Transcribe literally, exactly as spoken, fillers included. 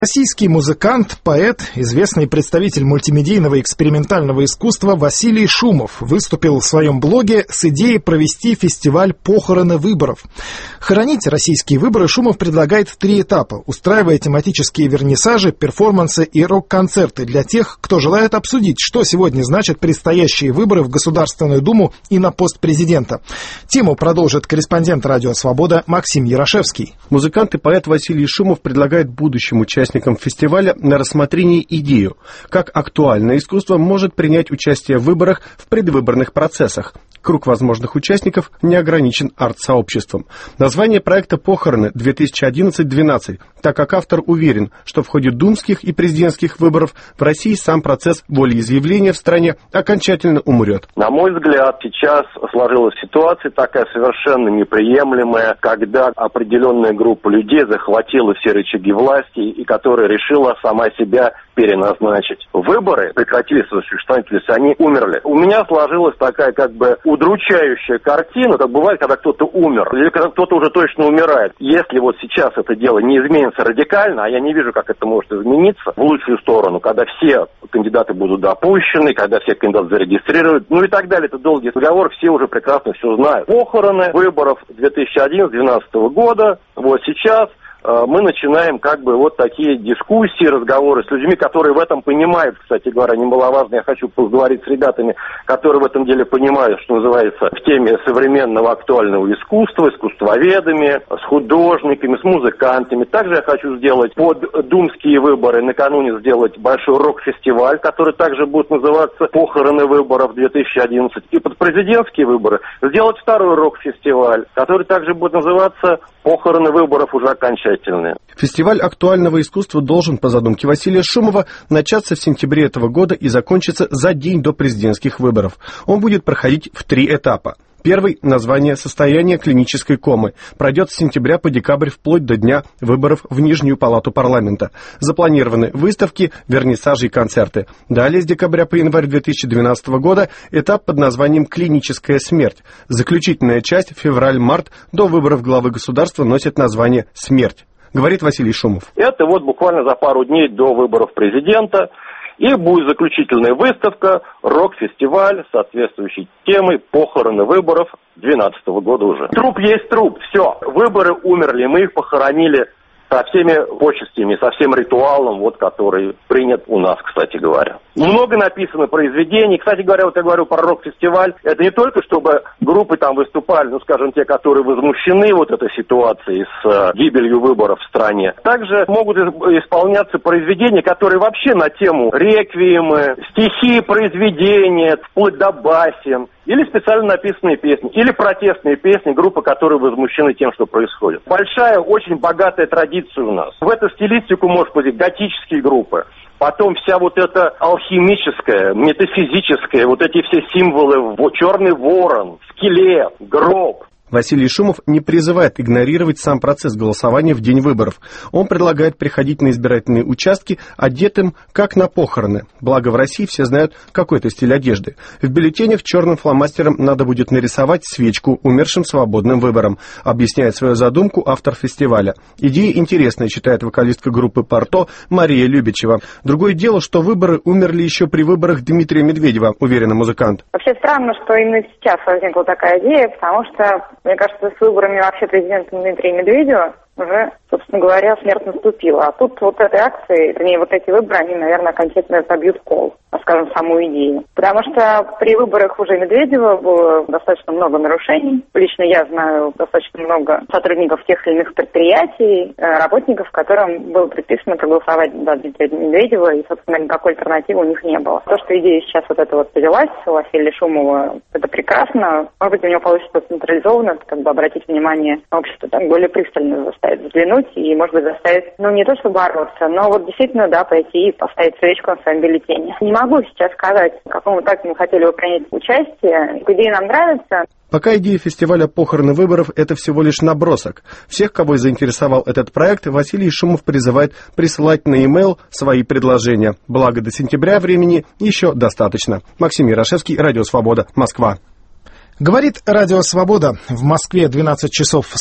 Российский музыкант, поэт, известный представитель мультимедийного экспериментального искусства Василий Шумов выступил в своем блоге с идеей провести фестиваль «Похороны выборов». Хоронить российские выборы Шумов предлагает в три этапа, устраивая тематические вернисажи, перформансы и рок-концерты для тех, кто желает обсудить, что сегодня значат предстоящие выборы в Государственную Думу и на пост президента. Тему продолжит корреспондент «Радио Свобода» Максим Ярошевский. Музыкант и поэт Василий Шумов предлагает будущим участникам фестиваля на рассмотрение идею, как актуальное искусство может принять участие в выборах в предвыборных процессах. Круг возможных участников не ограничен арт-сообществом. Название проекта «Похороны две тысячи одиннадцать двенадцать», так как автор уверен, что в ходе думских и президентских выборов в России сам процесс волеизъявления в стране окончательно умрет. На мой взгляд, сейчас сложилась ситуация такая совершенно неприемлемая, когда определенная группа людей захватила все рычаги власти и которая решила сама себя переназначить. Выборы прекратили свое существование, то есть они умерли. У меня сложилась такая как бы удручающая картина, как бывает, когда кто-то умер, или когда кто-то уже точно умирает. Если вот сейчас это дело не изменится радикально, а я не вижу, как это может измениться в лучшую сторону, когда все кандидаты будут допущены, когда все кандидаты зарегистрируют, ну и так далее. Это долгий разговор, все уже прекрасно все знают. Похороны выборов две тысячи одиннадцатого двенадцатого года, вот сейчас мы начинаем как бы вот такие дискуссии, разговоры с людьми, которые в этом понимают, кстати говоря, немаловажно. Я хочу поговорить с ребятами, которые в этом деле понимают, что называется, в теме современного актуального искусства, искусствоведами, с художниками, с музыкантами. Также я хочу сделать под думские выборы, накануне сделать большой рок-фестиваль, который также будет называться «Похороны выборов две тысячи одиннадцать». И под президентские выборы сделать второй рок-фестиваль, который также будет называться «Похороны выборов уже окончательные». Фестиваль актуального искусства должен, по задумке Василия Шумова, начаться в сентябре этого года и закончиться за день до президентских выборов. Он будет проходить в три этапа. Первый – название «Состояние клинической комы». Пройдет с сентября по декабрь вплоть до дня выборов в Нижнюю палату парламента. Запланированы выставки, вернисажи и концерты. Далее с декабря по январь две тысячи двенадцатого года этап под названием «Клиническая смерть». Заключительная часть февраль-март до выборов главы государства носит название «Смерть», говорит Василий Шумов. Это вот буквально за пару дней до выборов президента. И будет заключительная выставка, рок-фестиваль с соответствующей темой «Похороны выборов» две тысячи двенадцатого года уже. Труп есть труп, все. Выборы умерли, мы их похоронили со всеми почестями, со всем ритуалом, вот, который принят у нас, кстати говоря. Много написано произведений. Кстати говоря, вот я говорю про рок-фестиваль. Это не только, чтобы группы там выступали, ну, скажем, те, которые возмущены вот этой ситуацией с э, гибелью выборов в стране. Также могут исполняться произведения, которые вообще на тему реквиемы, стихи, произведения, вплоть до басен. Или специально написанные песни, или протестные песни, группы, которые возмущены тем, что происходит. Большая, очень богатая традиция у нас. В эту стилистику может быть готические группы. Потом вся вот эта алхимическая, метафизическая, вот эти все символы, черный ворон, скелет, гроб. Василий Шумов не призывает игнорировать сам процесс голосования в день выборов. Он предлагает приходить на избирательные участки одетым как на похороны. Благо в России все знают какой-то стиль одежды. В бюллетенях черным фломастером надо будет нарисовать свечку умершим свободным выборам, объясняет свою задумку автор фестиваля. Идея интересная, считает вокалистка группы «Порто» Мария Любичева. Другое дело, что выборы умерли еще при выборах Дмитрия Медведева, уверен музыкант. Вообще странно, что именно сейчас возникла такая идея, потому что мне кажется, с выборами вообще президента Дмитрия Медведева уже, собственно говоря, смерть наступила. А тут вот этой акции, вернее, вот эти выборы, они, наверное, окончательно побьют кол, скажем, саму идею. Потому что при выборах уже Медведева было достаточно много нарушений. Лично я знаю достаточно много сотрудников тех или иных предприятий, работников, которым было предписано проголосовать за Дмитрия Медведева, и, собственно, никакой альтернативы у них не было. То, что идея сейчас вот эта вот повелась у Василия Шумова, это прекрасно. Может быть, у него получится централизованно, как бы обратить внимание общества, так более пристально заставить взглянуть и, может быть, заставить, ну, не то чтобы бороться, но вот действительно, да, пойти и поставить свечку на своем бюллетене. Не могу сейчас сказать, в каком этапе мы хотели бы принять участие. Идея нам нравится. Пока идея фестиваля «Похороны выборов» — это всего лишь набросок. Всех, кого заинтересовал этот проект, Василий Шумов призывает присылать на e-mail свои предложения. Благо, до сентября времени еще достаточно. Максим Ярошевский, Радио Свобода, Москва. Говорит Радио Свобода. В Москве двенадцать часов